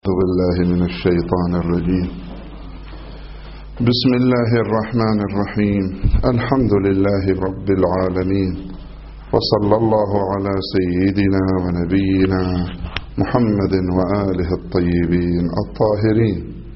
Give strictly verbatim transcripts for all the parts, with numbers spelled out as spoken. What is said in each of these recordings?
أعوذ بالله من الشيطان الرجيم. بسم الله الرحمن الرحيم. الحمد لله رب العالمين، وصلى الله على سيدنا ونبينا محمد وآله الطيبين الطاهرين.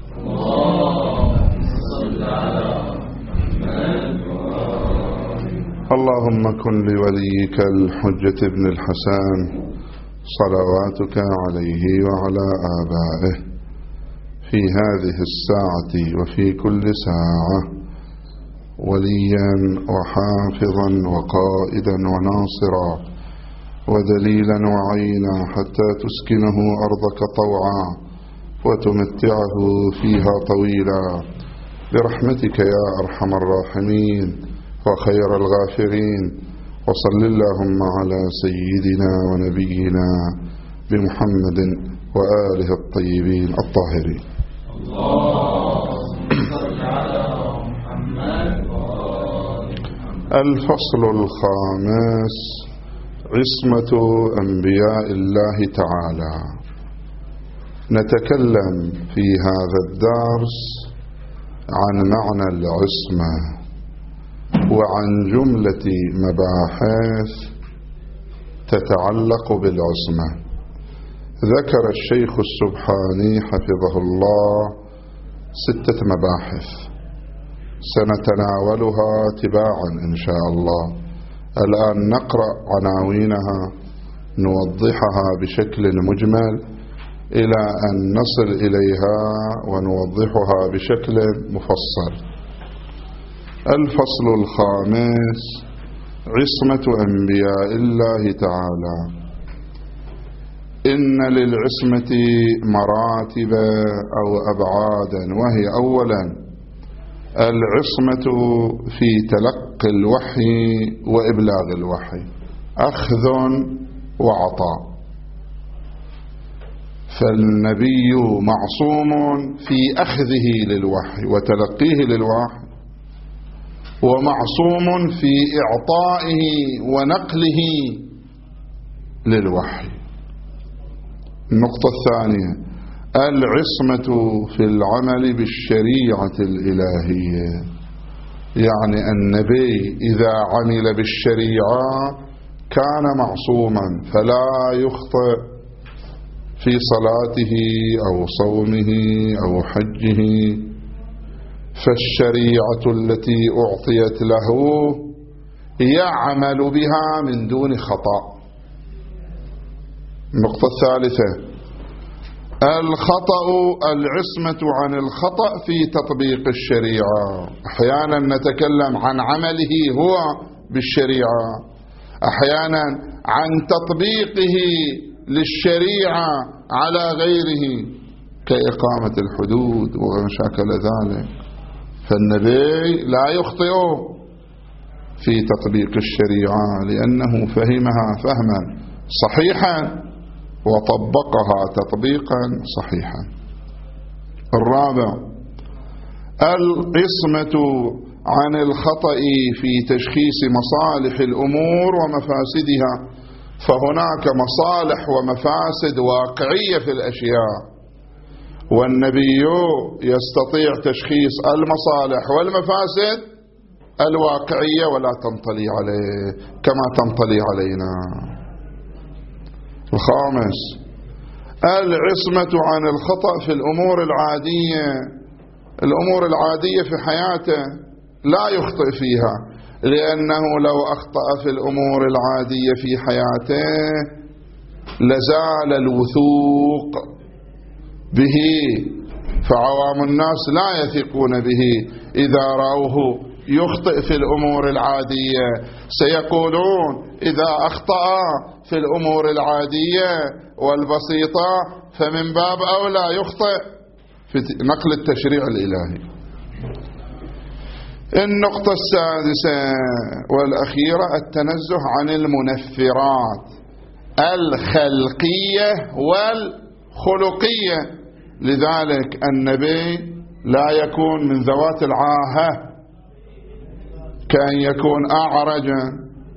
اللهم كن لوليك الحجة بن الحسن صلواتك عليه وعلى آبائه في هذه الساعة وفي كل ساعة وليا وحافظا وقائدا وناصرا ودليلا وعينا حتى تسكنه أرضك طوعا وتمتعه فيها طويلا برحمتك يا أرحم الراحمين وخير الغافرين. وصل اللهم على سيدنا ونبينا بمحمد وآله الطيبين الطاهرين. الفصل الخامس: عصمة أنبياء الله تعالى. نتكلم في هذا الدرس عن معنى العصمة وعن جملة مباحث تتعلق بالعصمة. ذكر الشيخ السبحاني حفظه الله ستة مباحث سنتناولها تباعا إن شاء الله. الآن نقرأ عناوينها نوضحها بشكل مجمل إلى أن نصل إليها ونوضحها بشكل مفصل. الفصل الخامس: عصمة أنبياء الله تعالى. إن للعصمة مراتب أو أبعادا، وهي أولا العصمة في تلقي الوحي وإبلاغ الوحي، أخذ وعطاء. فالنبي معصوم في أخذه للوحي وتلقيه للوحي، ومعصوم في إعطائه ونقله للوحي. النقطة الثانية: العصمة في العمل بالشريعة الإلهية، يعني النبي إذا عمل بالشريعة كان معصوما فلا يخطئ في صلاته أو صومه أو حجه، فالشريعة التي أعطيت له يعمل بها من دون خطأ. النقطة الثالثة: الخطأ، العصمة عن الخطأ في تطبيق الشريعة. أحيانا نتكلم عن عمله هو بالشريعة، أحيانا عن تطبيقه للشريعة على غيره كإقامة الحدود وما شاكل ذلك. فالنبي لا يخطئ في تطبيق الشريعة لأنه فهمها فهما صحيحا وطبقها تطبيقا صحيحا. الرابع: العصمة عن الخطأ في تشخيص مصالح الأمور ومفاسدها، فهناك مصالح ومفاسد واقعية في الأشياء، والنبي يستطيع تشخيص المصالح والمفاسد الواقعية ولا تنطلي عليه كما تنطلي علينا. الخامس: العصمة عن الخطأ في الأمور العادية. الأمور العادية في حياته لا يخطئ فيها، لأنه لو أخطأ في الأمور العادية في حياته لزال الوثوق به، فعوام الناس لا يثقون به. إذا رأوه يخطئ في الأمور العادية سيقولون إذا أخطأ في الأمور العادية والبسيطة فمن باب أولى يخطئ في نقل التشريع الإلهي. النقطة السادسة والأخيرة: التنزه عن المنفرات الخلقية والخلقية. لذلك النبي لا يكون من ذوات العاهة، كأن يكون أعرجا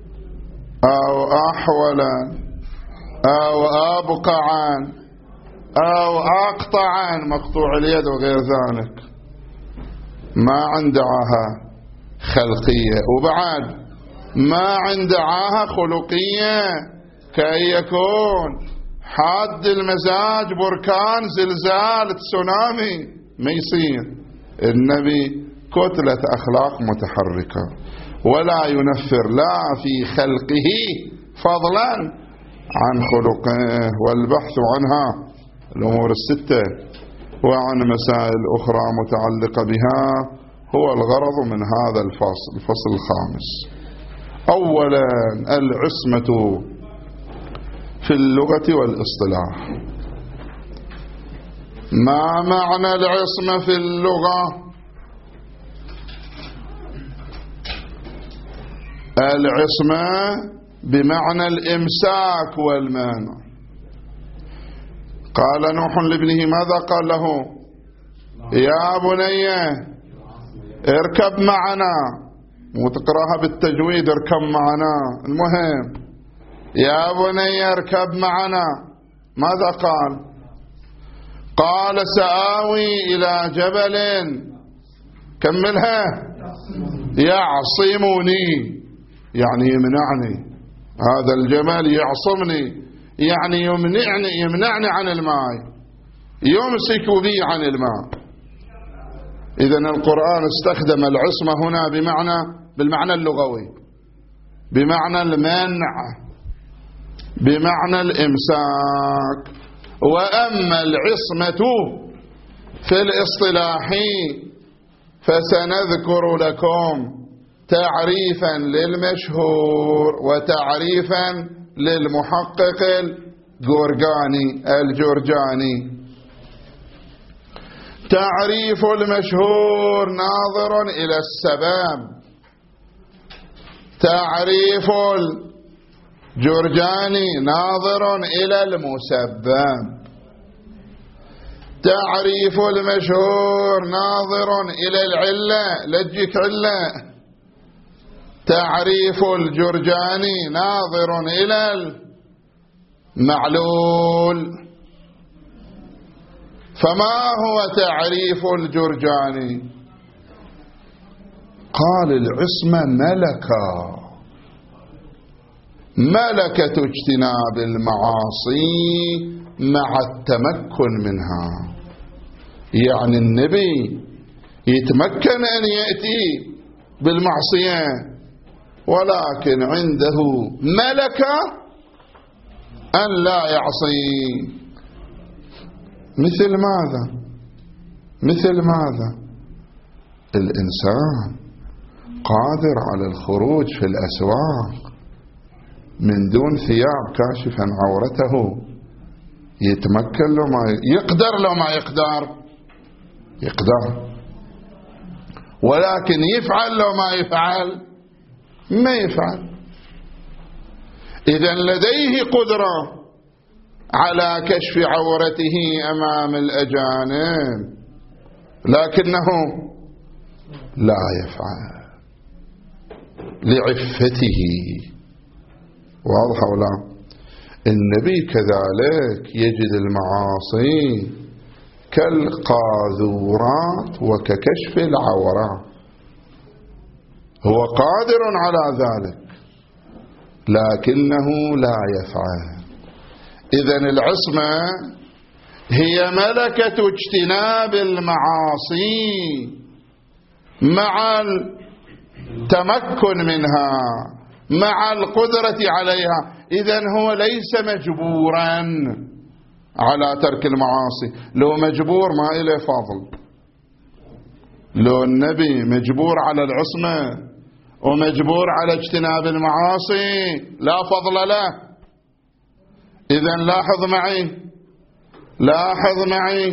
أو أحولا أو أبقعا أو أقطعا مقطوع اليد وغير ذلك، ما عند عاهة خلقية، وبعد ما عند عاهة خلقية، كي يكون حاد المزاج، بركان، زلزال، تسونامي، ما يصير. النبي كتلة أخلاق متحركة، ولا ينفر لا في خلقه فضلا عن خلقه. والبحث عنها الأمور الستة وعن مسائل أخرى متعلقة بها هو الغرض من هذا الفصل، الفصل الخامس. أولا العصمة في اللغة والاصطلاح. ما معنى العصمة في اللغة؟ العصمة بمعنى الإمساك والمانع. قال نوح لابنه، ماذا قال له؟ يا بني اركب معنا، وتقراها بالتجويد اركب معنا. المهم يا بني اركب معنا، ماذا قال؟ قال سآوي إلى جبل، كملها، يعصمني، يعني يمنعني، هذا الجبل يعصمني، يعني يمنعني, يمنعني عن الماء، يمسك بي عن الماء. إذن القرآن استخدم العصمة هنا بمعنى بالمعنى اللغوي، بمعنى المنع، بمعنى الإمساك. وأما العصمة في الاصطلاح فسنذكر لكم تعريفا للمشهور وتعريفا للمحقق الجورجاني الجورجاني. تعريف المشهور ناظر إلى السبب، تعريف الجورجاني ناظر إلى المسبب. تعريف المشهور ناظر إلى العلة، لجك علة. تعريف الجورجاني ناظر إلى المعلول. فما هو تعريف الجورجاني؟ قال العصمة ملكة، ملكة اجتناب المعاصي مع التمكن منها. يعني النبي يتمكن أن يأتي بالمعصية، ولكن عنده ملكة أن لا يعصي. مثل ماذا؟ مثل ماذا؟ الإنسان قادر على الخروج في الأسواق من دون ثياب كاشفا عورته، يتمكن له ما يقدر، له ما يقدر يقدر، ولكن يفعل له ما يفعل ما يفعل. إذن لديه قدرة على كشف عورته أمام الأجانب، لكنه لا يفعل لعفته. واضح ولا؟ النبي كذلك يجد المعاصي كالقاذورات وككشف العورات، هو قادر على ذلك لكنه لا يفعل. إذن العصمة هي ملكة اجتناب المعاصي مع التمكن منها، مع القدرة عليها. إذن هو ليس مجبورا على ترك المعاصي. لو مجبور ما إليه فضل. لو النبي مجبور على العصمة ومجبور على اجتناب المعاصي لا فضل له. إذن لاحظ معي لاحظ معي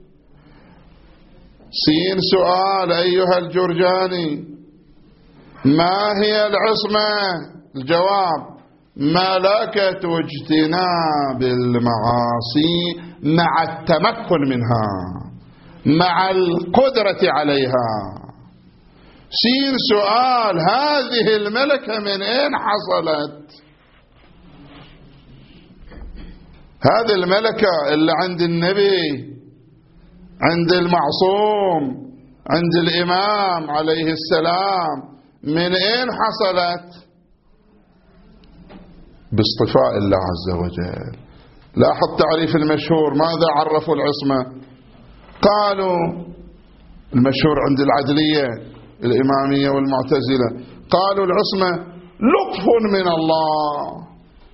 سين سؤال أيها الجورجاني، ما هي العصمة؟ الجواب: ملكة اجتناب المعاصي مع التمكن منها، مع القدرة عليها. سين سؤال: هذه الملكة من أين حصلت؟ هذه الملكة اللي عند النبي، عند المعصوم، عند الإمام عليه السلام، من أين حصلت؟ باصطفاء الله عز وجل. لاحظ تعريف المشهور، ماذا عرفوا العصمة؟ قالوا المشهور عند العدلية الإمامية والمعتزلة، قالوا العصمة لطف من الله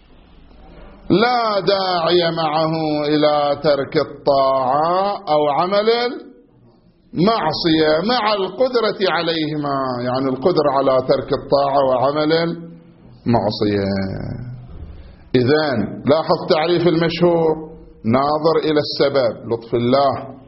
لا داعي معه إلى ترك الطاعة أو عمل المعصية مع القدرة عليهما، يعني القدرة على ترك الطاعة وعمل المعصية. إذن لاحظ تعريف المشهور، ناظر إلى السبب لطف الله.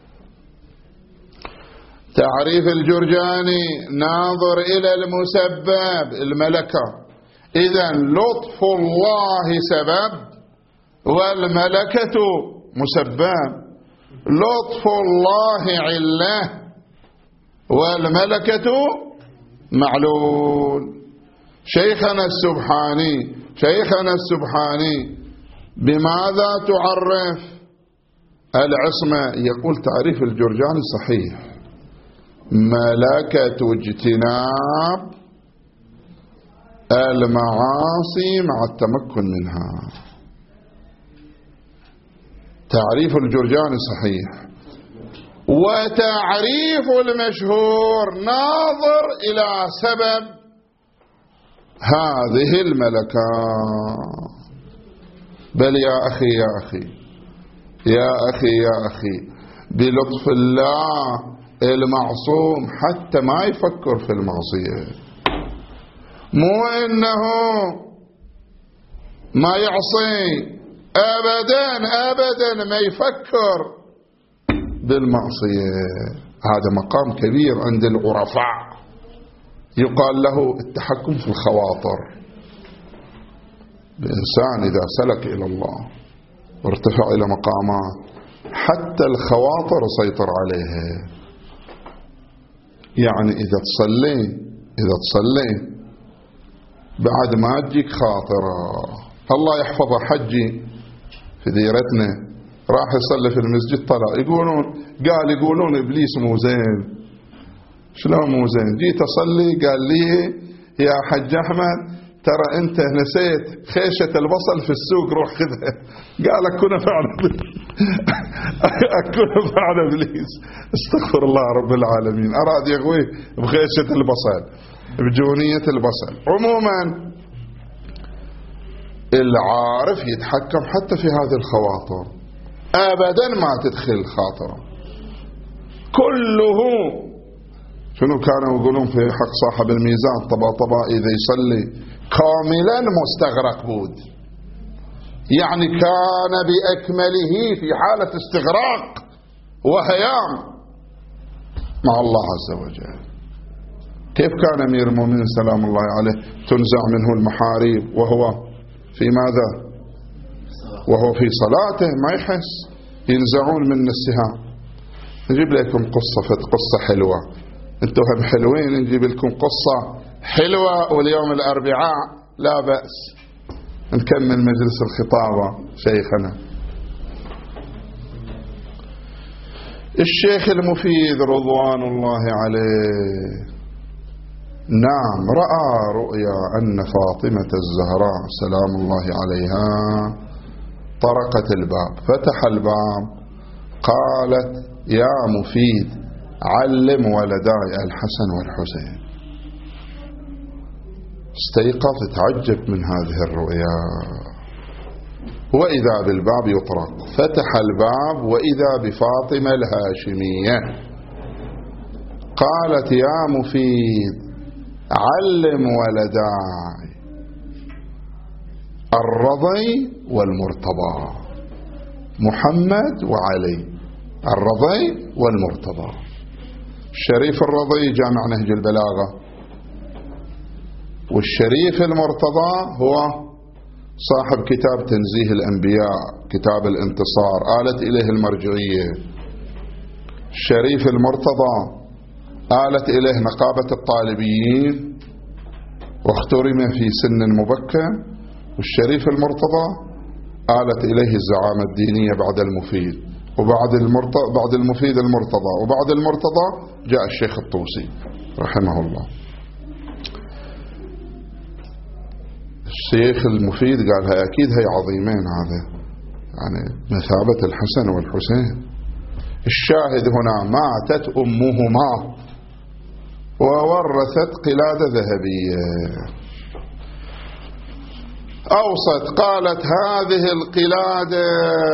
تعريف الجرجاني ناظر إلى المسبب الملكة. إذن لطف الله سبب والملكة مسبب، لطف الله علة والملكة معلول. شيخنا السبحاني شيخنا السبحاني بماذا تعرف العصمة؟ يقول تعريف الجرجاني صحيح، ملكة اجتناب المعاصي مع التمكن منها. تعريف الجرجاني صحيح. وتعريف المشهور ناظر إلى سبب هذه الملكة. بل يا أخي يا أخي يا أخي يا أخي بلطف الله المعصوم حتى ما يفكر في المعصية، مو إنه ما يعصي أبدا أبدا، ما يفكر بالمعصية. هذا مقام كبير عند العرفاء، يقال له التحكم في الخواطر. الإنسان إذا سلك إلى الله وارتفع إلى مقامات حتى الخواطر سيطر عليها. يعني إذا تصلي إذا تصلي بعد ما تجيك خاطرة، الله يحفظه حجي في ديرتنا راح يصلي في المسجد، طلع يقولون قال يقولون إبليس مو زين. شلون مو زين؟ جيت أصلي قال لي يا حج أحمد ترى أنت نسيت خيشة البصل في السوق، روح خذها. قال أكون فعل أكون فعل إبليس. استغفر الله رب العالمين، أراد يغويه بخيشة البصل، بجونية البصل. عموما العارف يتحكم حتى في هذه الخواطر، أبدا ما تدخل خاطره كله. شنو كانوا يقولون في حق صاحب الميزان؟ طبا طبا إذا يصلي كاملا مستغرق بود، يعني كان بأكمله في حالة استغراق وهيام مع الله عز وجل. كيف كان أمير المؤمنين سلام الله عليه تنزع منه المحاريب وهو في ماذا؟ وهو في صلاته ما يحس، ينزعون من السهام. نجيب لكم قصة قصة حلوة، انتوا هم حلوين، نجيب لكم قصة حلوة واليوم الأربعاء لا بأس نكمل مجلس الخطابة. شيخنا الشيخ المفيد رضوان الله عليه نعم رأى رؤيا أن فاطمة الزهراء سلام الله عليها طرقت الباب، فتح الباب، قالت يا مفيد علم ولداي الحسن والحسين. استيقظ تعجب من هذه الرؤيا، وإذا بالباب يطرق، فتح الباب وإذا بفاطمة الهاشمية. قالت يا مفيد علم ولداي الرضي والمرتضى، محمد وعلي، الرضي والمرتضى. الشريف الرضي جامع نهج البلاغة، والشريف المرتضى هو صاحب كتاب تنزيه الأنبياء، كتاب الانتصار، آلت إليه المرجعية. الشريف المرتضى آلت إليه نقابة الطالبيين واخترم في سن مبكر. والشريف المرتضى آلت إليه الزعامة الدينية بعد المفيد، وبعد المرتضى بعد المفيد المرتضى، وبعد المرتضى جاء الشيخ الطوسي رحمه الله. الشيخ المفيد قال هي أكيد هي عظيمين، هذا يعني مثابة الحسن والحسين. الشاهد هنا ماتت أمهما وورثت قلادة ذهبية. أوصت قالت هذه القلادة،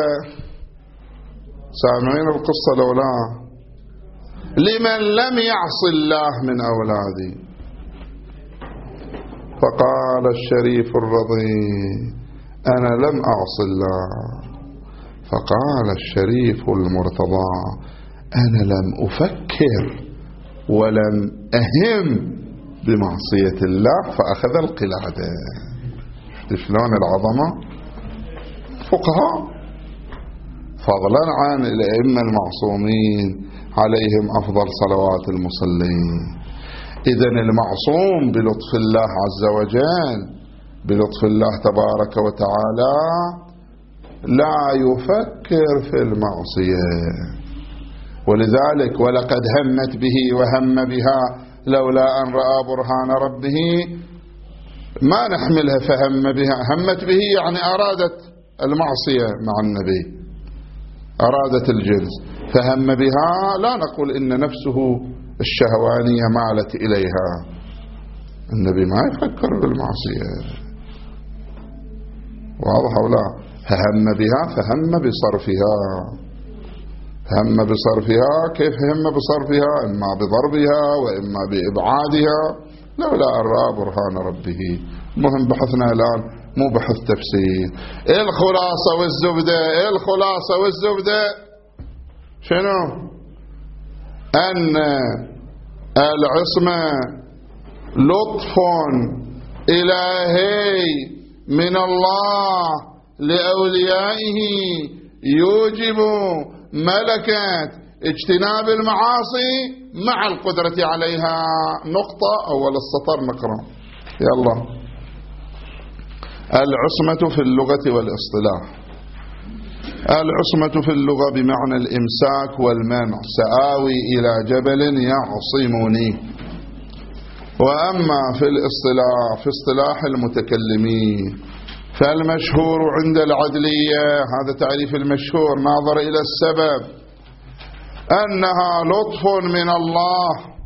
سامعين القصة لو لا، لمن لم يعص الله من أولادي. فقال الشريف الرضي أنا لم أعص الله. فقال الشريف المرتضى أنا لم أفكر ولم أهم بمعصية الله، فأخذ القلادة. شلون العظمة؟ فقهاء فضلا عن الأئمة المعصومين عليهم أفضل صلوات المصلين. إذن المعصوم بلطف الله عز وجل، بلطف الله تبارك وتعالى، لا يفكر في المعصية. ولذلك ولقد همت به وهم بها لولا أن رأى برهان ربه، ما نحملها فهم بها. همت به يعني أرادت المعصية مع النبي، أرادت الجنس، فهم بها لا نقول إن نفسه الشهوانية مالت إليها. النبي ما يفكر بالمعصية، واضح ولا؟ فهم بها فهم بصرفها. هم بصرفها، كيف هم بصرفها؟ إما بضربها وإما بإبعادها لولا أن رأى برهان ربه. المهم بحثنا الآن مو بحث تفسير. إيه الخلاصة والزبدة؟ إيه الخلاصة والزبدة؟ شنو؟ أن العصمة لطف إلهي من الله لأوليائه يوجب ملكة اجتناب المعاصي مع القدرة عليها. نقطة أول السطر نقرأ يلا. العصمة في اللغة والاصطلاح. العصمة في اللغة بمعنى الإمساك والمنع، سآوي إلى جبل يعصمني. وأما في الاصطلاح، في اصطلاح المتكلمين، فالمشهور عند العدلية، هذا تعريف المشهور ناظر إلى السبب، أنها لطف من الله.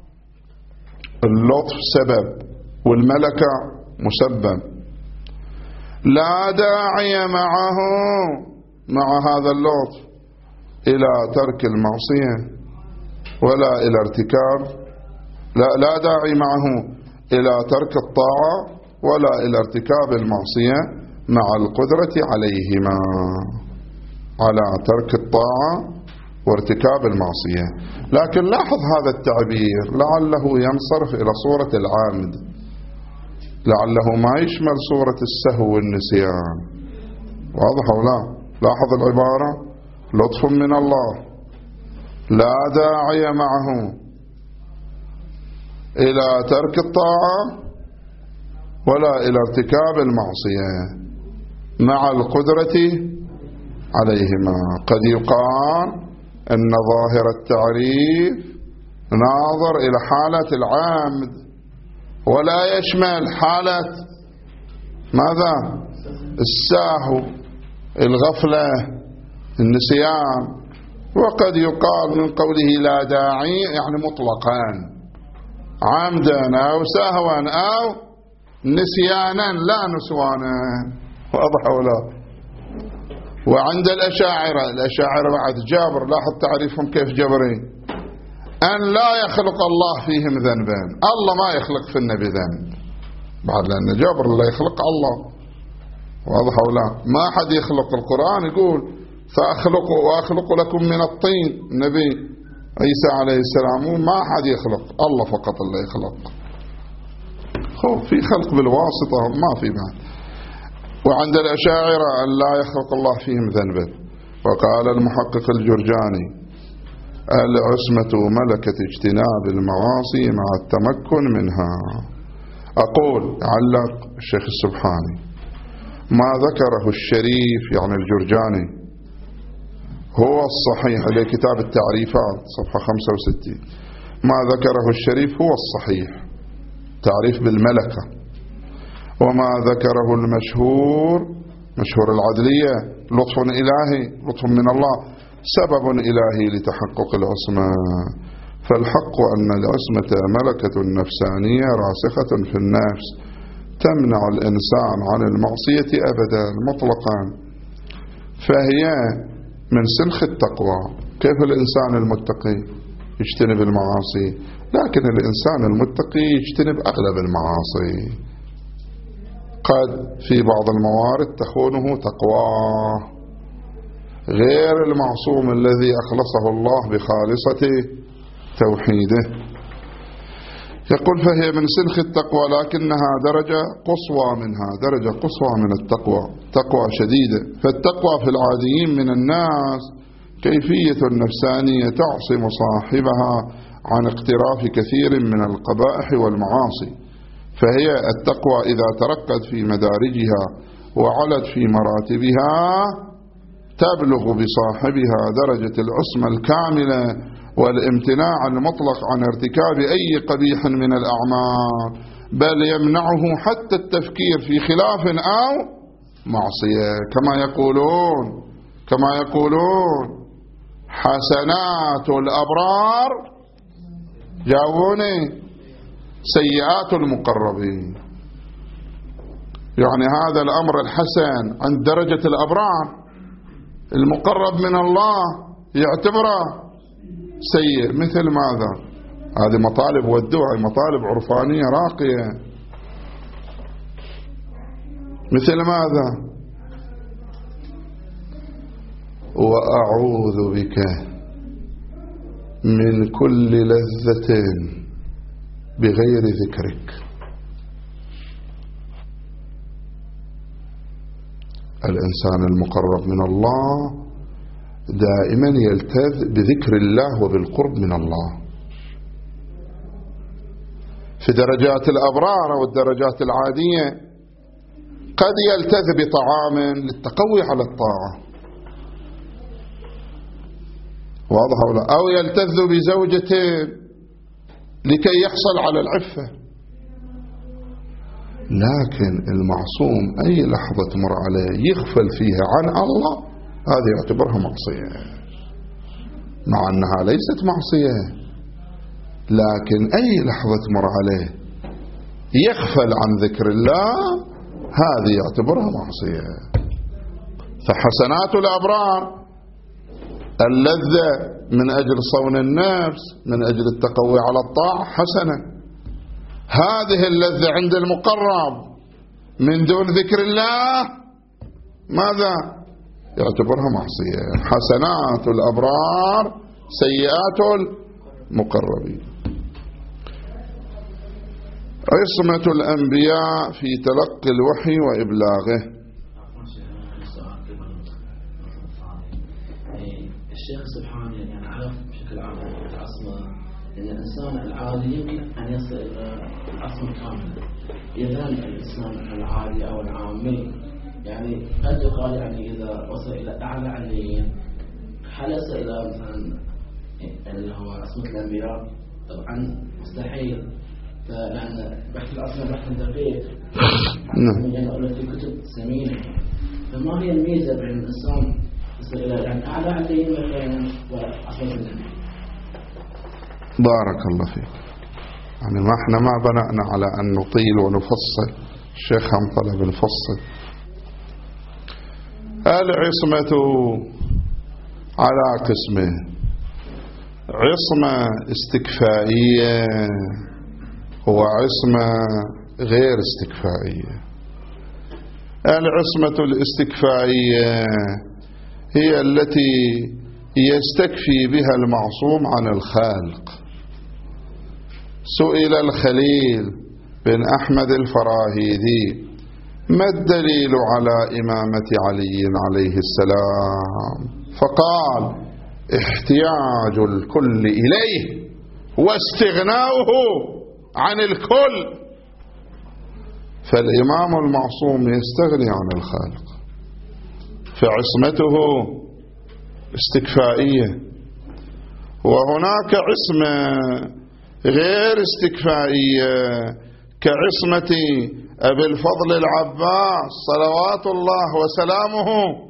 اللطف سبب والملكة مسبب، لا داعي معه مع هذا اللطف إلى ترك المعصية ولا إلى ارتكاب، لا, لا داعي معه إلى ترك الطاعة ولا إلى ارتكاب المعصية مع القدرة عليهما، على ترك الطاعة وارتكاب المعصية. لكن لاحظ هذا التعبير لعله ينصرف إلى صورة العامد، لعله ما يشمل صورة السهو والنسيان. واضح أو لا؟ لاحظ العبارة، لطف من الله لا داعي معه إلى ترك الطاعة ولا إلى ارتكاب المعصية مع القدرة عليهما. قد يقال أن ظاهر التعريف ناظر إلى حالة العامد ولا يشمل حالة ماذا؟ الساهو، الغفلة، النسيان. وقد يقال من قوله لا داعي يعني مطلقا، عمدا أو سهوا أو نسيانا لا نسوانا. واضح ولا؟ وعند الأشاعرة، الأشاعرة بعد جابر، لاحظ تعريفهم كيف جبرين، أن لا يخلق الله فيهم ذنبا. الله ما يخلق في النبي ذنب بعد، لأن جابر لا يخلق الله. واضح ولا؟ ما حد يخلق. القرآن يقول فأخلق وأخلق لكم من الطين، النبي عيسى عليه السلام ما حد يخلق، الله فقط اللي يخلق. خوف في خلق بالواسطة ما في بعد. وعند الأشاعرة أن لا يخلق الله فيهم ذنبا. وقال المحقق الجرجاني العصمة ملكة اجتناب المعاصي مع التمكن منها. أقول علق الشيخ السبحاني ما ذكره الشريف يعني الجرجاني هو الصحيح، عليه كتاب التعريفات صفحة خمسة وستين، ما ذكره الشريف هو الصحيح، تعريف بالملكة. وما ذكره المشهور، مشهور العدلية، لطف إلهي، لطف من الله، سبب إلهي لتحقق العصمة. فالحق أن العصمة ملكة نفسانية راسخة في النفس تمنع الإنسان عن المعصية أبدا مطلقا، فهي من سلخ التقوى. كيف الإنسان المتقي يجتنب المعاصي؟ لكن الإنسان المتقي يجتنب أغلب المعاصي، قد في بعض الموارد تخونه تقواه، غير المعصوم الذي أخلصه الله بخالصة توحيده. يقول فهي من سلخ التقوى، لكنها درجة قصوى منها، درجة قصوى من التقوى، تقوى شديدة. فالتقوى في العاديين من الناس كيفية نفسانية تعصم صاحبها عن اقتراف كثير من القبائح والمعاصي. فهي التقوى إذا ترقت في مدارجها وعلت في مراتبها تبلغ بصاحبها درجة العصمة الكاملة والامتناع المطلق عن ارتكاب أي قبيح من الأعمال، بل يمنعه حتى التفكير في خلاف أو معصية، كما يقولون كما يقولون حسنات الأبرار جاووني سيئات المقربين. يعني هذا الأمر الحسن عند درجة الأبرار، المقرب من الله يعتبره سيء. مثل ماذا؟ هذه مطالب والدعاء، مطالب عرفانية راقية. مثل ماذا؟ وأعوذ بك من كل لذة بغير ذكرك. الإنسان المقرب من الله دائما يلتذ بذكر الله وبالقرب من الله. في درجات الأبرار والدرجات العادية قد يلتذ بطعام للتقوي على الطاعة، واضح ولا؟ أو يلتذ بزوجة لكي يحصل على العفة. لكن المعصوم أي لحظة تمر عليه يغفل فيها عن الله، هذه يعتبرها معصية، مع أنها ليست معصية، لكن أي لحظة تمر عليه يغفل عن ذكر الله، هذه يعتبرها معصية. فحسنات الأبرار اللذة من أجل صون النفس، من أجل التقوي على الطاعة حسنة. هذه اللذة عند المقرب من دون ذكر الله ماذا؟ يعتبرها معصية. حسنات الأبرار سيئات المقربين. عصمة الأنبياء في تلقي الوحي وإبلاغه. الشيخ سبحانه يعني عرف بشكل عام العصمة أن الإنسان العادي يمكن أن يصل إلى العصمة كاملة. إذا الإنسان العادي أو العامي يعني قد يقال يعني إذا وصل إلى أعلى عليين حلس إلى مثلا اللي هو عصمة الأنبياء، طبعا مستحيل، لأن بحث العصمة بحث دقيق يعني أقول في كتب ثمينة. فما هي الميزة بين الإنسان يصل إلى يعني أعلى عليين مثلا وعصمة الأنبياء؟ بارك الله فيك. يعني ما احنا ما بنأنا على أن نطيل ونفصل، الشيخ هم طلب نفصل. العصمة على قسمين: عصمة استكفائية وعصمة غير استكفائية. العصمة الاستكفائية هي التي يستكفي بها المعصوم عن الخالق. سئل الخليل بن أحمد الفراهيدي: ما الدليل على إمامة علي عليه السلام؟ فقال: احتياج الكل إليه واستغناؤه عن الكل. فالإمام المعصوم يستغني عن الخالق، فعصمته استكفائية. وهناك عصمة غير استكفائية كعصمة أبي الفضل العباس صلوات الله وسلامه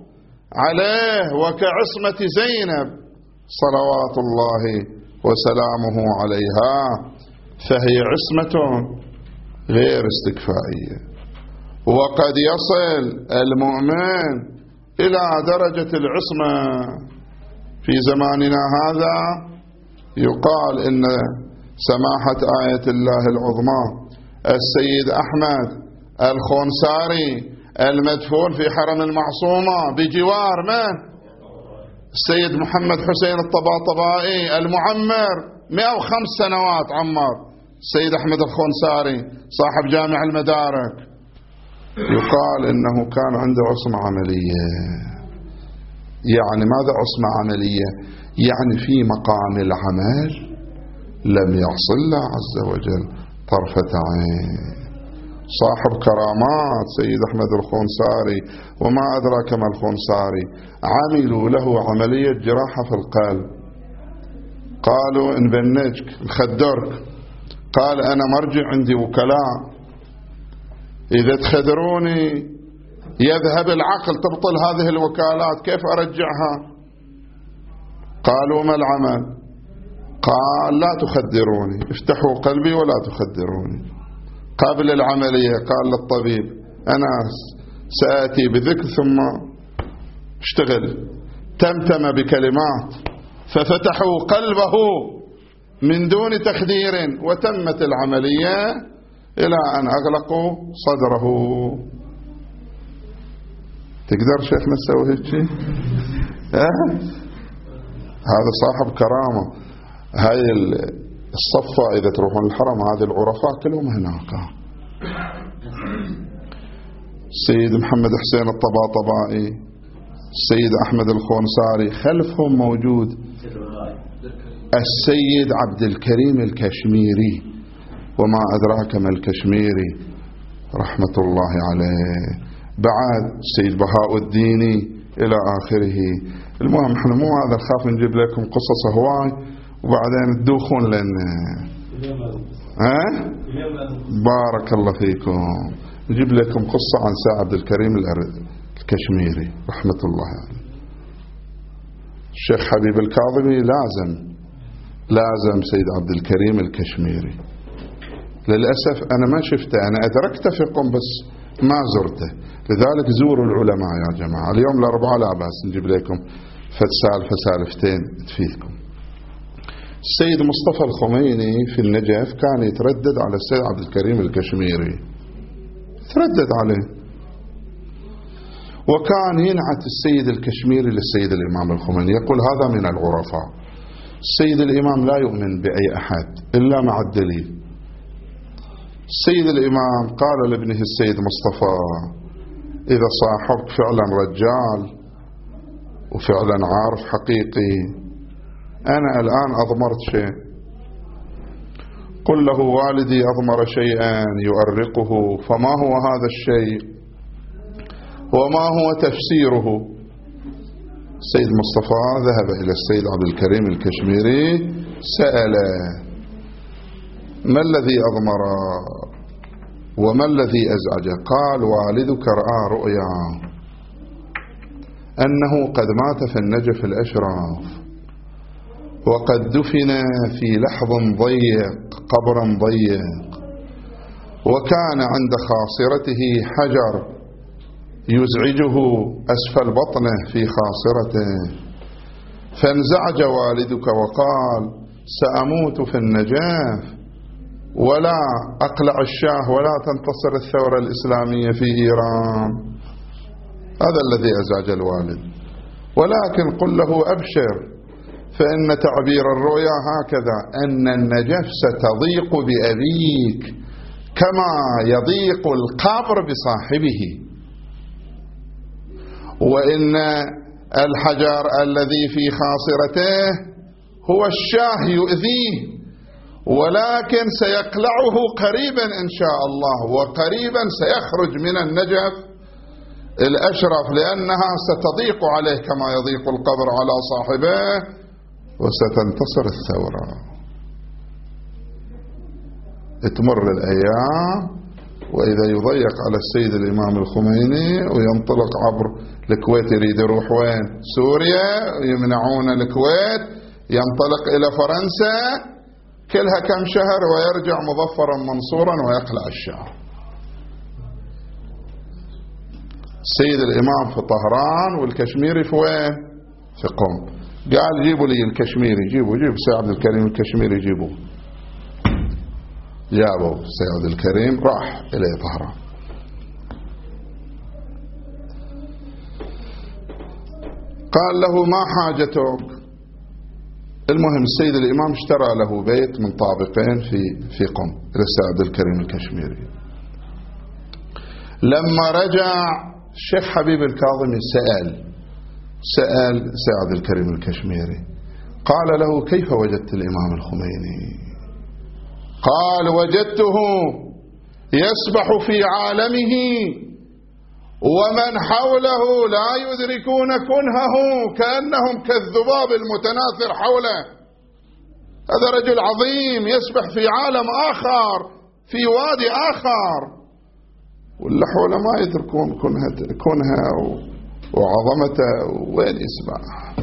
عليه، وكعصمة زينب صلوات الله وسلامه عليها، فهي عصمة غير استكفائية. وقد يصل المؤمن إلى درجة العصمة في زماننا هذا. يقال إن سماحة آية الله العظمى السيد أحمد الخونساري المدفون في حرم المعصومة بجوار من؟ السيد محمد حسين الطباطبائي المعمر مئة وخمس سنوات عمر السيد أحمد الخونساري صاحب جامع المدارك. يقال إنه كان عنده عصمة عملية. يعني ماذا عصمة عملية؟ يعني في مقام العمل لم يعص الله عز وجل طرفة عين. صاحب كرامات سيد أحمد الخونساري، وما أدراك ما الخونساري، عملوا له عملية جراحة في القلب، قالوا نبنجك نخدرك، قال أنا مرجع عندي وكلاء إذا تخدروني يذهب العقل، تبطل هذه الوكالات، كيف أرجعها؟ قالوا ما العمل؟ قال لا تخدروني، افتحوا قلبي ولا تخدروني. قبل العملية قال للطبيب أنا سآتي بذكر ثم اشتغل، تمتم بكلمات، ففتحوا قلبه من دون تخدير وتمت العملية إلى أن أغلقوا صدره. تقدر شيخنا تسوي هيك شيء؟ هذا صاحب كرامة. هاي الصفة إذا تروحون الحرم هذه العرفاء كلهم هناك. السيد محمد حسين الطباطبائي، السيد أحمد الخونساري، خلفهم موجود السيد عبد الكريم الكشميري، وما أدراك ما الكشميري رحمة الله عليه، بعد السيد بهاء الديني إلى آخره. المهم احنا مو هذا، نخاف نجيب لكم قصص هواي وبعدين تدوخون لنا. ها؟ بارك الله فيكم. نجيب لكم قصة عن سيد عبد الكريم الكشميري رحمة الله عليه. الشيخ حبيب الكاظمي لازم لازم سيد عبد الكريم الكشميري. للأسف أنا ما شفته، أنا أدركته في قم بس ما زرته. لذلك زوروا العلماء يا جماعة. اليوم الأربعاء لا بأس نجيب لكم فسالفة سالفتين تفيدكم. السيد مصطفى الخميني في النجف كان يتردد على السيد عبد الكريم الكشميري، يتردد عليه، وكان ينعت السيد الكشميري للسيد الإمام الخميني، يقول هذا من العرفاء. السيد الإمام لا يؤمن بأي أحد إلا مع الدليل. السيد الإمام قال لابنه السيد مصطفى إذا صاحبك فعلا رجال وفعلا عارف حقيقي، أنا الآن أضمرت شيء، قل له والدي أضمر شيئا يؤرقه، فما هو هذا الشيء وما هو تفسيره؟ السيد مصطفى ذهب إلى السيد عبد الكريم الكشميري سأله ما الذي أضمر وما الذي أزعجه؟ قال والدك رأى رؤيا أنه قد مات في النجف الأشراف وقد دفن في لحظ ضيق قبرا ضيق، وكان عند خاصرته حجر يزعجه أسفل بطنه في خاصرته، فانزعج والدك وقال سأموت في النجف ولا أقلع الشاه ولا تنتصر الثورة الإسلامية في إيران. هذا الذي أزعج الوالد. ولكن قل له أبشر، فإن تعبير الرؤيا هكذا أن النجف ستضيق بأبيك كما يضيق القبر بصاحبه، وإن الحجر الذي في خاصرته هو الشاه يؤذيه، ولكن سيقلعه قريبا إن شاء الله، وقريبا سيخرج من النجف الأشرف، لأنها ستضيق عليه كما يضيق القبر على صاحبه، وستنتصر الثورة. تمر الأيام وإذا يضيق على السيد الإمام الخميني وينطلق عبر الكويت، يريد يروح وين؟ سوريا، يمنعون الكويت، ينطلق إلى فرنسا، كلها كم شهر ويرجع مظفرا منصورا ويقلع الشعب. السيد الإمام في طهران والكشميري في وين؟ في قم. قال جيبوا لي الكشميري، جيبوا جيبوا سيد عبد الكريم الكشميري، جيبوا. جابوا سيد الكريم، راح إلى طهران. قال له ما حاجتك؟ المهم السيد الإمام اشترى له بيت من طابقين في في قم للسيد الكريم الكشميري. لما رجع الشيخ حبيب الكاظمي سأل سأل سيد الكريم الكشميري، قال له كيف وجدت الإمام الخميني؟ قال وجدته يسبح في عالمه ومن حوله لا يدركون كنهه، كأنهم كالذباب المتناثر حوله. هذا رجل عظيم يسبح في عالم آخر، في وادي آخر، واللي حوله ما يدركون كنهه وعظمته، وين يسبح؟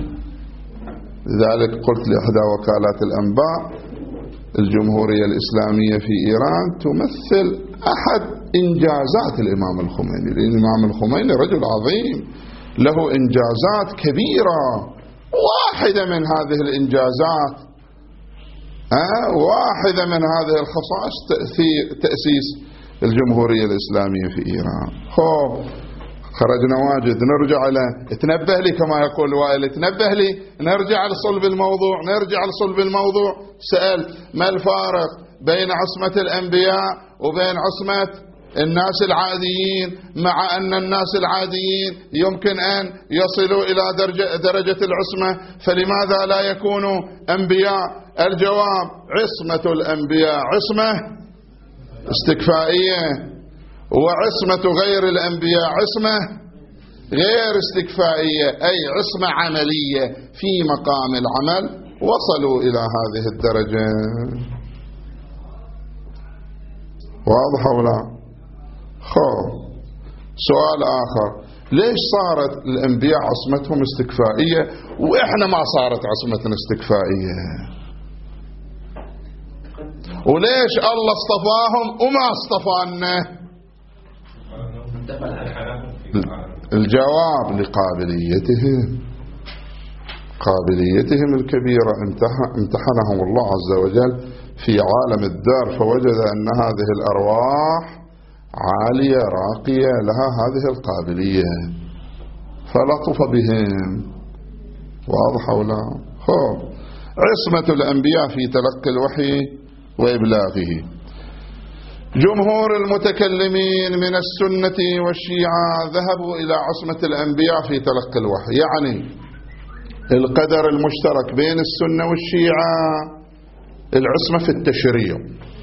لذلك قلت لإحدى وكالات الأنباء الجمهورية الإسلامية في إيران تمثل أحد إنجازات الإمام الخميني، لأن الإمام الخميني رجل عظيم له إنجازات كبيرة. واحدة من هذه الإنجازات أه؟ واحدة من هذه الخصائص تأسيس الجمهورية الإسلامية في إيران. خوب خرجنا واجد، نرجع له، تنبه لي كما يقول وائل، تنبه لي، نرجع لصلب الموضوع، نرجع لصلب الموضوع. سأل ما الفارق بين عصمة الأنبياء وبين عصمة الناس العاديين، مع أن الناس العاديين يمكن أن يصلوا إلى درجة, درجة العصمة، فلماذا لا يكونوا أنبياء؟ الجواب عصمة الأنبياء عصمة استكفائية، وعصمة غير الأنبياء عصمة غير استكفائية، أي عصمة عملية في مقام العمل. وصلوا إلى هذه الدرجة. واضح ولا؟ خو سؤال آخر، ليش صارت الأنبياء عصمتهم استكفائية وإحنا ما صارت عصمتنا استكفائية؟ وليش الله اصطفاهم وما اصطفانا؟ الجواب لقابليتهم، قابليتهم الكبيرة. امتحنهم الله عز وجل في عالم الدار، فوجد أن هذه الأرواح عالية راقية لها هذه القابلية، فلطف بهم. واضح ولا؟ خب عصمة الأنبياء في تلقي الوحي وإبلاغه. جمهور المتكلمين من السنة والشيعة ذهبوا إلى عصمة الأنبياء في تلقي الوحي، يعني القدر المشترك بين السنة والشيعة العصمة في التشريع.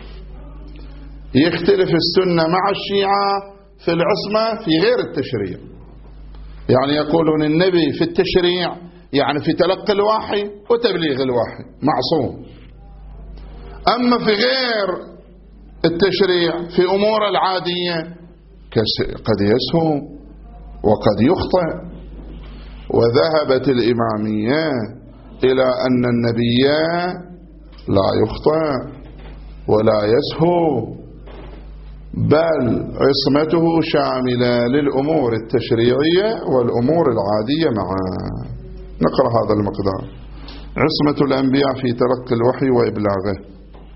يختلف السنة مع الشيعة في العصمة في غير التشريع، يعني يقولون النبي في التشريع يعني في تلقي الوحي وتبليغ الوحي معصوم، أما في غير التشريع في أمور العادية قد يسهو وقد يخطئ. وذهبت الإمامية إلى أن النبي لا يخطئ ولا يسهو، بل عصمته شاملة للأمور التشريعية والأمور العادية معا. نقرأ هذا المقدار: عصمة الأنبياء في تلقي الوحي وإبلاغه.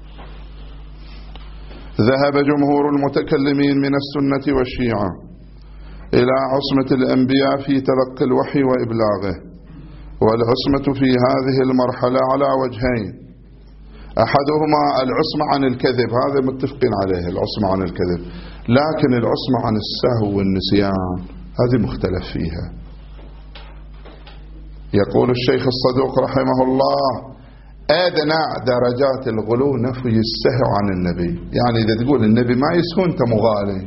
ذهب جمهور المتكلمين من السنة والشيعة إلى عصمة الأنبياء في تلقي الوحي وإبلاغه، والعصمة في هذه المرحلة على وجهين: أحدهما العصمة عن الكذب، هذا متفقين عليه، العصمة عن الكذب، لكن العصمة عن السهو والنسيان هذه مختلف فيها. يقول الشيخ الصدوق رحمه الله: أدنى درجات الغلو نفي السهو عن النبي. يعني إذا تقول النبي ما يسهو أنت مغالي.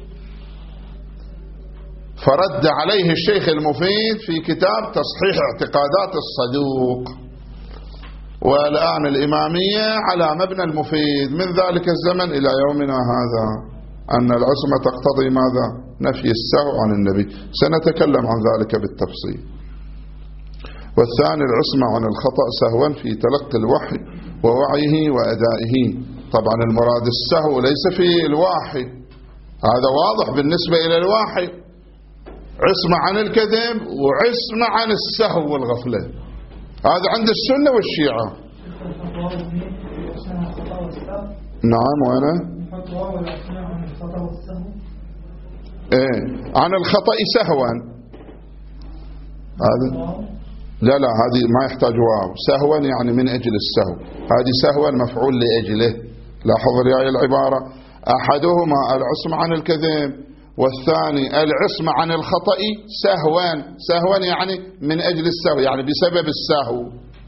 فرد عليه الشيخ المفيد في كتاب تصحيح اعتقادات الصدوق. والآن الإمامية على مبنى المفيد من ذلك الزمن إلى يومنا هذا، أن العصمة تقتضي ماذا؟ نفي السهو عن النبي. سنتكلم عن ذلك بالتفصيل. والثاني العصمة عن الخطأ سهوا في تلقي الوحي ووعيه وأدائه. طبعا المراد السهو ليس في الوحي، هذا واضح بالنسبة إلى الوحي، عصمة عن الكذب وعصمة عن السهو والغفلة، هذا عند السنة والشيعة. نعم. وأنا إيه عن الخطأ سهوا، هذا لا لا هذه ما يحتاج واو. سهوا يعني من أجل السهو، هذه سهوا مفعول لأجله. لاحظ رأي العبارة، أحدهما العصمة عن الكذب، والثاني العصمة عن الخطأ سهوا. سهوا يعني من أجل السهو، يعني بسبب السهو،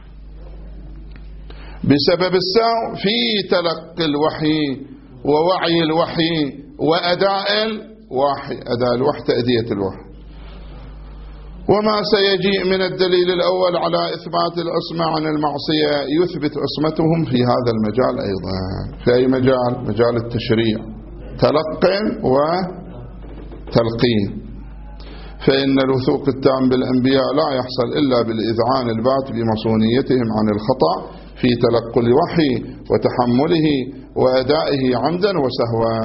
بسبب السهو في تلقي الوحي ووعي الوحي وأداء الوحي. أداء الوحي تأدية الوحي. وما سيجيء من الدليل الأول على إثبات العصمة عن المعصية يثبت عصمتهم في هذا المجال أيضا. في أي مجال؟ مجال التشريع، تلقٍ وتلقين. فإن الوثوق التام بالأنبياء لا يحصل إلا بالإذعان البات بمصونيتهم عن الخطأ في تلقي الوحي وتحمله وأدائه عمدا وسهوا.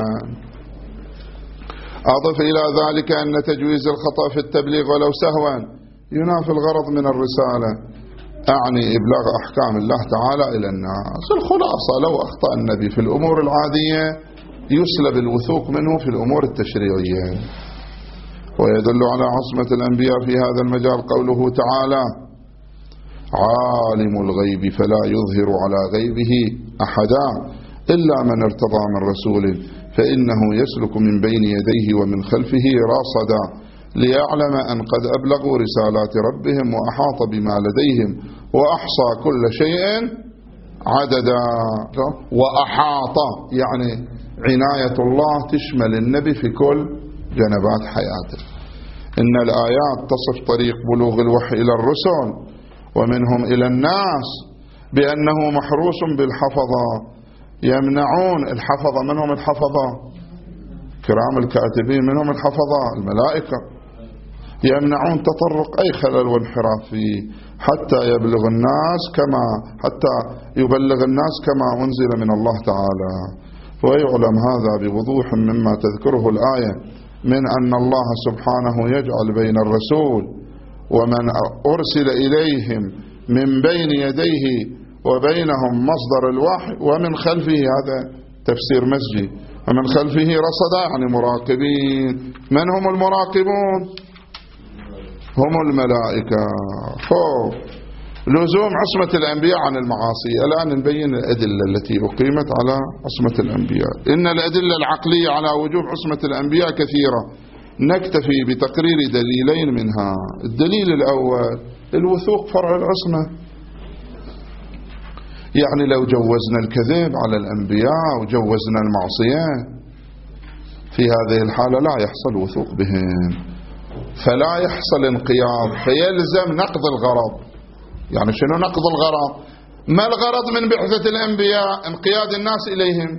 أضف إلى ذلك أن تجويز الخطأ في التبليغ ولو سهوا ينافي الغرض من الرسالة، أعني إبلاغ أحكام الله تعالى إلى الناس. الخلاصة لو أخطأ النبي في الأمور العادية يسلب الوثوق منه في الأمور التشريعية. ويدل على عصمة الأنبياء في هذا المجال قوله تعالى: عالم الغيب فلا يظهر على غيبه أحدا إلا من ارتضى من رسول فإنه يسلك من بين يديه ومن خلفه راصدا ليعلم أن قد أبلغوا رسالات ربهم وأحاط بما لديهم وأحصى كل شيء عددا. وأحاط يعني عناية الله تشمل النبي في كل جنبات حياته. إن الآيات تصف طريق بلوغ الوحي إلى الرسل ومنهم إلى الناس بأنه محروس بالحفظة، يمنعون الحفظة. منهم الحفظة كرام الكاتبين، منهم الحفظة الملائكة، يمنعون تطرق أي خلل وانحراف فيه حتى يبلغ الناس كما حتى يبلغ الناس كما أنزل من الله تعالى. ويعلم هذا بوضوح مما تذكره الآية من أن الله سبحانه يجعل بين الرسول ومن أرسل إليهم من بين يديه وبينهم مصدر الوحي ومن خلفه، هذا تفسير مسجي، ومن خلفه رصدا يعني مراقبين. من هم المراقبون؟ هم الملائكة. فوق لزوم عصمة الأنبياء عن المعاصي. الآن نبين الأدلة التي أقيمت على عصمة الأنبياء. إن الأدلة العقلية على وجوب عصمة الأنبياء كثيرة، نكتفي بتقرير دليلين منها. الدليل الأول الوثوق فرع العصمة، يعني لو جوزنا الكذب على الأنبياء وجوزنا المعصية في هذه الحالة لا يحصل وثوق بهم، فلا يحصل انقياد، فيلزم نقض الغرض. يعني شنو نقض الغرض؟ ما الغرض من بعثة الأنبياء؟ انقياد الناس إليهم.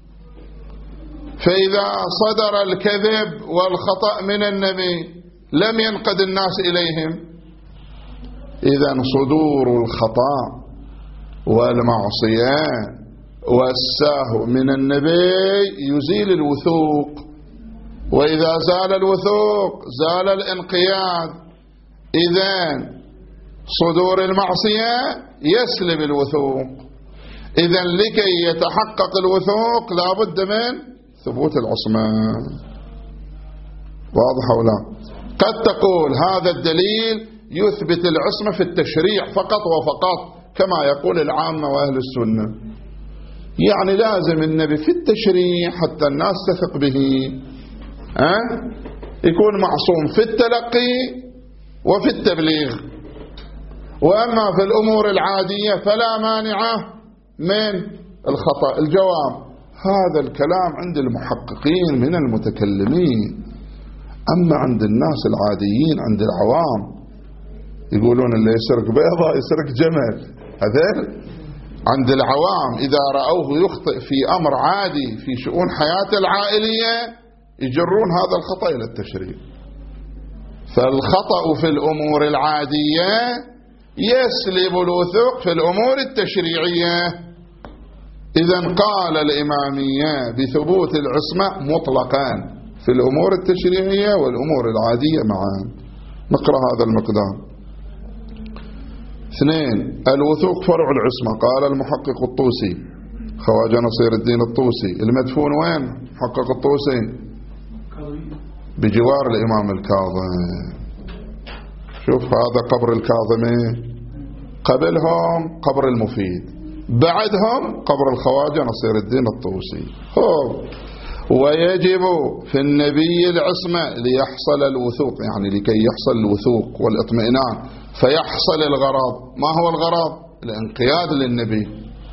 فإذا صدر الكذب والخطأ من النبي لم ينقد الناس إليهم. إذن صدور الخطأ والمعصية والسهو من النبي يزيل الوثوق، وإذا زال الوثوق زال الانقياد. إذن صدور المعصية يسلب الوثوق. إذن لكي يتحقق الوثوق لا بد من ثبوت العصمة. واضح أو لا؟ قد تقول هذا الدليل يثبت العصمة في التشريع فقط وفقط كما يقول العامة وأهل السنة، يعني لازم النبي في التشريع حتى الناس تثق به أه؟ يكون معصوم في التلقي وفي التبليغ. وأما في الأمور العادية فلا مانع من الخطأ. الجواب: هذا الكلام عند المحققين من المتكلمين. أما عند الناس العاديين، عند العوام، يقولون اللي يسرق بيضة يسرق جمل، هذا عند العوام إذا رأوه يخطئ في أمر عادي في شؤون حياته العائلية يجرون هذا الخطأ إلى التشريع. فالخطأ في الأمور العادية يسلب الوثوق في الأمور التشريعية. إذن قال الإمامية بثبوت العصمة مطلقا في الأمور التشريعية والأمور العادية معا. نقرأ هذا المقدار. اثنين: الوثوق فرع العصمة. قال المحقق الطوسي خواجة نصير الدين الطوسي. المدفون وين محقق الطوسي؟ بجوار الإمام الكاظم. شوف هذا قبر الكاظمي، قبلهم قبر المفيد، بعدهم قبر الخواجة نصير الدين الطوسي. هو ويجب في النبي العصمة ليحصل الوثوق، يعني لكي يحصل الوثوق والاطمئنان فيحصل الغرض. ما هو الغرض؟ الانقياد للنبي.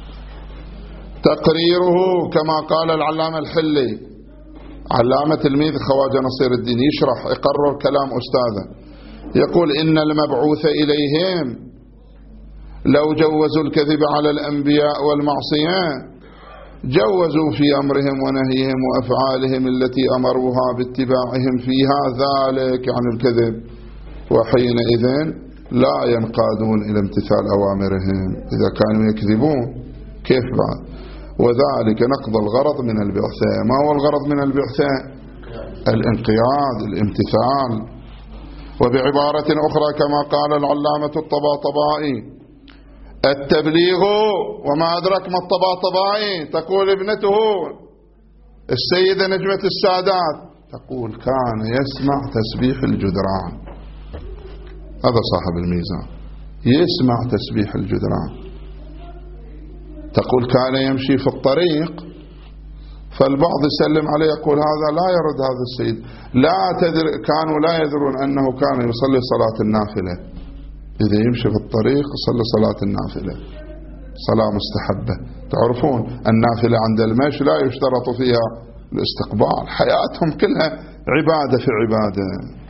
تقريره كما قال العلامة الحلي، علامة تلميذ خواجة نصير الدين، يشرح يقرر كلام أستاذه، يقول: إن المبعوث إليهم لو جوزوا الكذب على الأنبياء والمعصية جوزوا في أمرهم ونهيهم وأفعالهم التي أمروها باتباعهم فيها ذلك عن الكذب، وحينئذ لا ينقادون إلى امتثال أوامرهم إذا كانوا يكذبون. كيف بعد؟ وذلك نقض الغرض من البعثة. ما هو الغرض من البعثة؟ الانقياد، الامتثال. وبعبارة أخرى كما قال العلامة الطباطبائي: التبليغ وما أدرك ما الطباطبائي. تقول ابنته السيدة نجمة السادات، تقول: كان يسمع تسبيح الجدران. هذا صاحب الميزان، يسمع تسبيح الجدران. تقول: كان يمشي في الطريق، فالبعض يسلم عليه يقول: هذا لا يرد هذا السيد. لا تدر كانوا لا يدرون أنه كان يصلي صلاة النافلة. إذا يمشي في الطريق يصلي صلاة النافلة، صلاة مستحبة. تعرفون النافلة عند المشي لا يشترط فيها الاستقبال، حياتهم كلها عبادة في عبادة.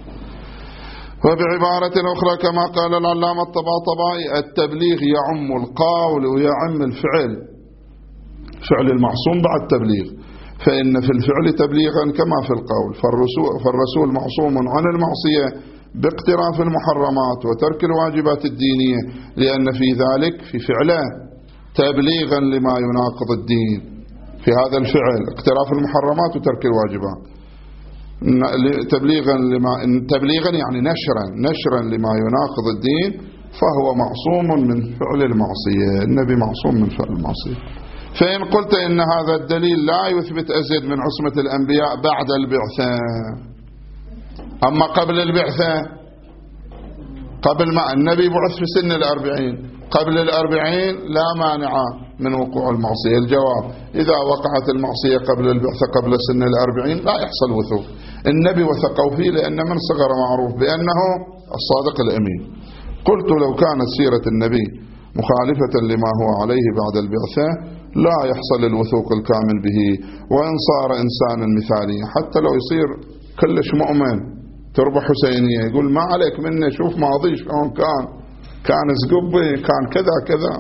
وبعبارة أخرى كما قال العلامة الطباطبائي: التبليغ يعم القول ويعم الفعل، فعل المعصوم بعد تبليغ، فإن في الفعل تبليغا كما في القول. فالرسول, فالرسول معصوم عن المعصية باقتراف المحرمات وترك الواجبات الدينية، لأن في ذلك في فعله تبليغا لما يناقض الدين. في هذا الفعل اقتراف المحرمات وترك الواجبات، تبليغا لما تبليغا يعني نشرا نشرا لما يناقض الدين، فهو معصوم من فعل المعصية. النبي معصوم من فعل المعصية. فإن قلت إن هذا الدليل لا يثبت أزيد من عصمة الأنبياء بعد البعثة، أما قبل البعثة، قبل ما النبي بعث في سن الأربعين، قبل الأربعين لا مانع من وقوع المعصية. الجواب: إذا وقعت المعصية قبل البعثة قبل سن الأربعين لا يحصل وثوق. النبي وثقوا فيه لأن من صغر معروف بأنه الصادق الأمين. قلت: لو كانت سيرة النبي مخالفة لما هو عليه بعد البعثة لا يحصل الوثوق الكامل به، وإن صار إنسانا مثاليا، حتى لو يصير كلش مؤمن تربة حسينية يقول: ما عليك منه، شوف ماضي شلون كان، كان زقبي، كان كذا كذا.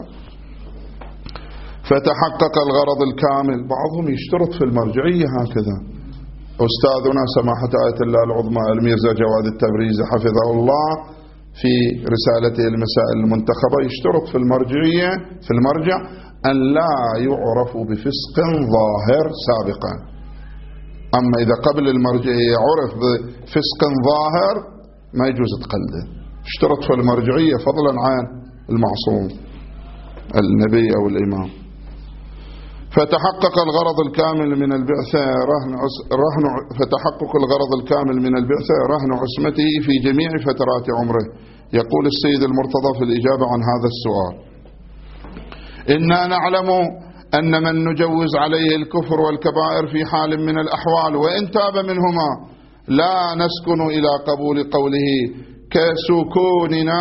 فتحقق الغرض الكامل. بعضهم يشترط في المرجعية هكذا. أستاذنا سماحة آية الله العظمى الميرزا جواد التبريزي حفظه الله في رسالته المسائل المنتخبة يشترط في المرجعية في المرجع أن لا يعرف بفسق ظاهر سابقا. أما إذا قبل المرجعية عرف بفسق ظاهر ما يجوز تقلده. اشترط في المرجعية فضلا عن المعصوم النبي أو الإمام. فتحقق الغرض الكامل من البعثة رهن رهن فتحقق الغرض الكامل من البعثة رهن عصمته في جميع فترات عمره. يقول السيد المرتضى في الإجابة عن هذا السؤال: إنا نعلم أن من نجوز عليه الكفر والكبائر في حال من الأحوال وإن تاب منهما لا نسكن إلى قبول قوله كسكوننا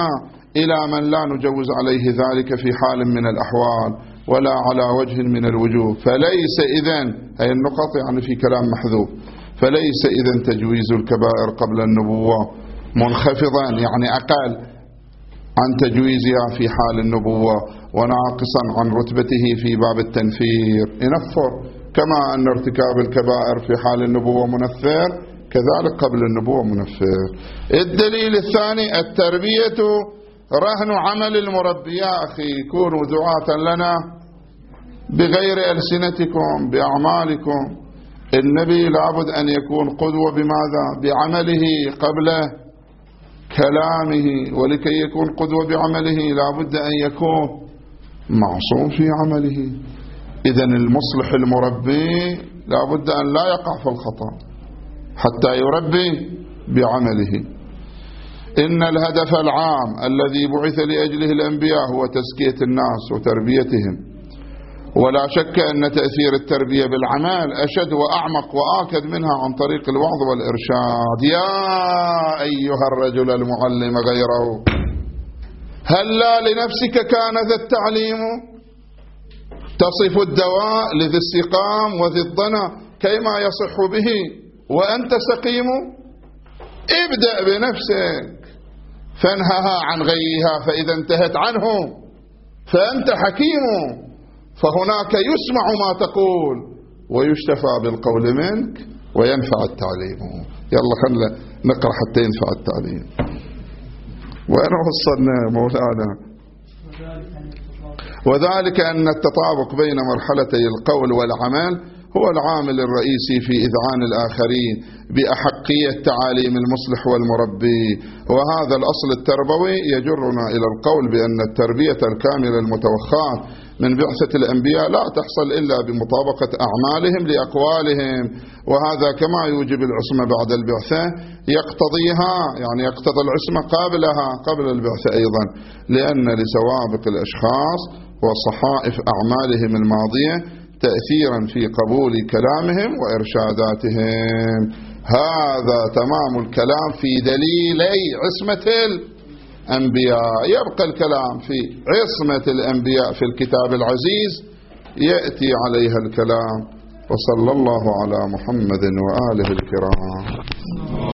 إلى من لا نجوز عليه ذلك في حال من الأحوال ولا على وجه من الوجوه. فليس إذن، هي النقط يعني في كلام محذوف، فليس إذن تجويز الكبائر قبل النبوة منخفضا يعني أقل عن تجويزها في حال النبوة وناقصا عن رتبته في باب التنفير، ينفر كما أن ارتكاب الكبائر في حال النبوة منفر كذلك قبل النبوة منفر. الدليل الثاني التربية رهن عمل المربي. يا أخي كونوا دعاة لنا بغير ألسنتكم بأعمالكم. النبي لابد أن يكون قدوة بماذا؟ بعمله قبل كلامه، ولكي يكون قدوة بعمله لابد أن يكون معصوم في عمله. إذن المصلح المربي لابد أن لا يقع في الخطأ حتى يربي بعمله. إن الهدف العام الذي بعث لأجله الأنبياء هو تزكية الناس وتربيتهم، ولا شك أن تأثير التربية بالعمل أشد وأعمق وآكد منها عن طريق الوعظ والإرشاد. يا أيها الرجل المعلم غيره، هل لا لنفسك كان ذا التعليم تصف الدواء لذي السقام وذي الضنا كيما يصح به وأنت سقيم. ابدأ بنفسك فانهها عن غيها، فإذا انتهت عنه فأنت حكيم، فهناك يسمع ما تقول ويشتفى بالقول منك وينفع التعليم. يلا خلنا نقرأ حتى ينفع التعليم. وين وصلنا مولانا؟ وذلك أن التطابق بين مرحلتي القول والعمل هو العامل الرئيسي في إذعان الآخرين بأحقية تعاليم المصلح والمربي. وهذا الأصل التربوي يجرنا إلى القول بأن التربية الكاملة المتوخاة من بعثة الأنبياء لا تحصل إلا بمطابقة أعمالهم لأقوالهم، وهذا كما يوجب العصمة بعد البعثة يقتضيها، يعني يقتضي العصمة قبلها قبل البعثة أيضا، لأن لسوابق الأشخاص وصحائف أعمالهم الماضية تأثيرا في قبول كلامهم وإرشاداتهم. هذا تمام الكلام في دليلي عصمة الأنبياء. يبقى الكلام في عصمة الأنبياء في الكتاب العزيز يأتي عليها الكلام. وصلى الله على محمد وآله الكرام.